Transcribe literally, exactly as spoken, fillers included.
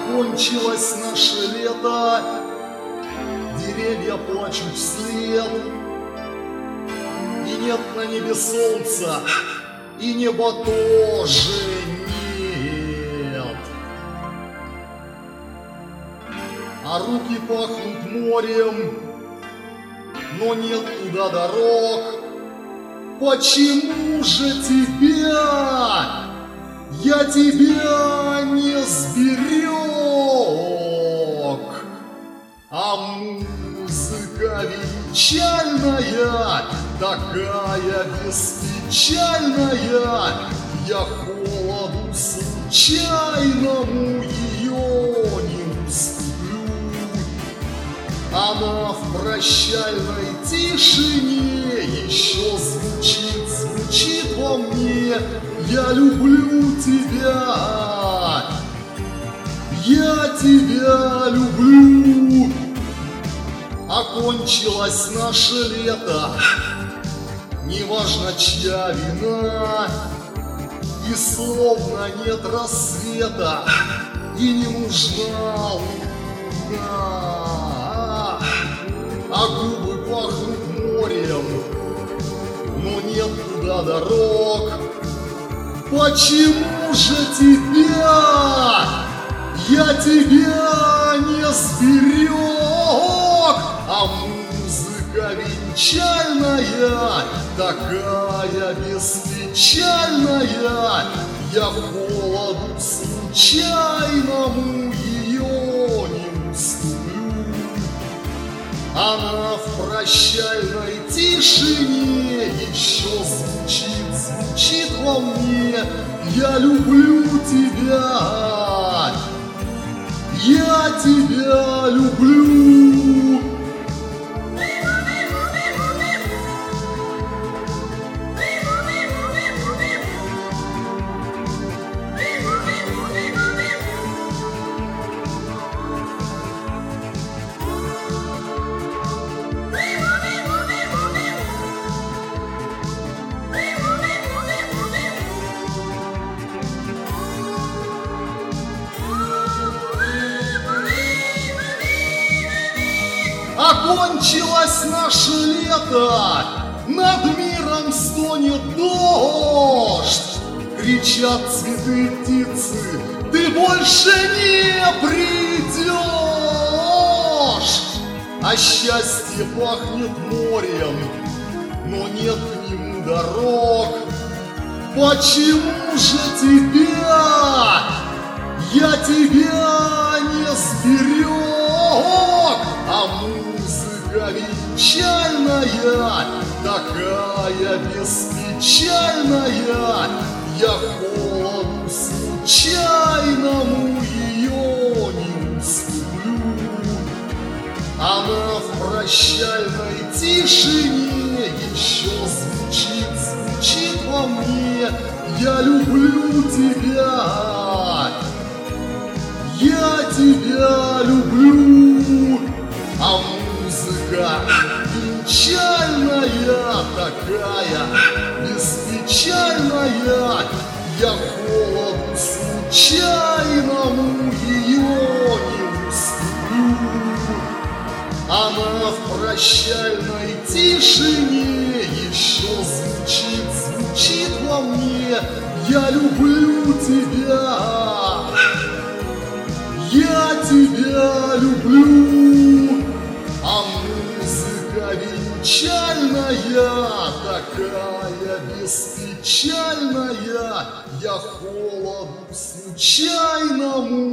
Окончилось наше лето, деревья плачут вслед, и нет на небе солнца, и неба тоже нет. А руки пахнут морем, но нет туда дорог. Почему же тебя, я тебя не сберег? А музыка венчальная, такая беспечальная, я холоду случайному ее не уступлю. Она в прощальной тишине еще звучит, звучит во мне: я люблю тебя, я тебя люблю. Окончилось наше лето, неважно чья вина, и словно нет рассвета, и не нужна луна. А губы пахнут морем, но нет туда дорог. Почему же тебя, я тебя не сберег? А музыка венчальная, такая беспечальная, я холоду случайному ее не уступлю. Она в прощальной тишине еще звучит, звучит во мне: я люблю тебя, я тебя люблю. Окончилось наше лето, над миром стонет дождь, кричат цветы и птицы: ты больше не придешь. А счастье пахнет морем, но нет к нему дорог. Почему же тебя, я тебя не сберег? А музыка венчальная, такая беспечальная, я холоду случайному ее не уступлю. Она в прощальной тишине еще звучит, звучит во мне: я люблю тебя, я тебя люблю. А музыка венчальная, такая беспечальная, я холоду случайному ее не уступлю. Она в прощальной тишине еще звучит, звучит во мне: я люблю тебя, я тебя люблю. А музыка венчальная, такая беспечальная, я холоду случайному